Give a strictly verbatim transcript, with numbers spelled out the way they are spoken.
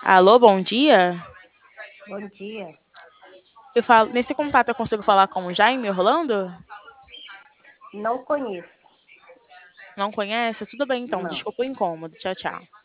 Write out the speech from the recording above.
Alô, bom dia. Bom dia. Eu falo, nesse contato eu consigo falar com o Jaime Orlando? Não conheço. Não conhece? Tudo bem então, Não. desculpa o incômodo. Tchau, tchau.